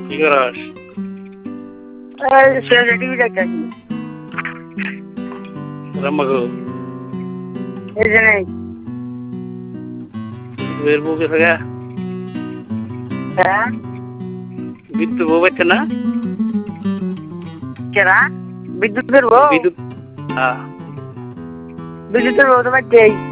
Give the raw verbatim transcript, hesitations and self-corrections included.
কি করাস? টিভি দেখতেছি। রাম্মাগো এই যে নেই। বের বউ গেছে গা? হ্যাঁ বিদ্যুৎ বউ পাইছে না? কেরা বিদ্যুতের বউ? বিদ্যুৎ হ্যাঁ বিদ্যুতের বউ তো বাচ্চাই।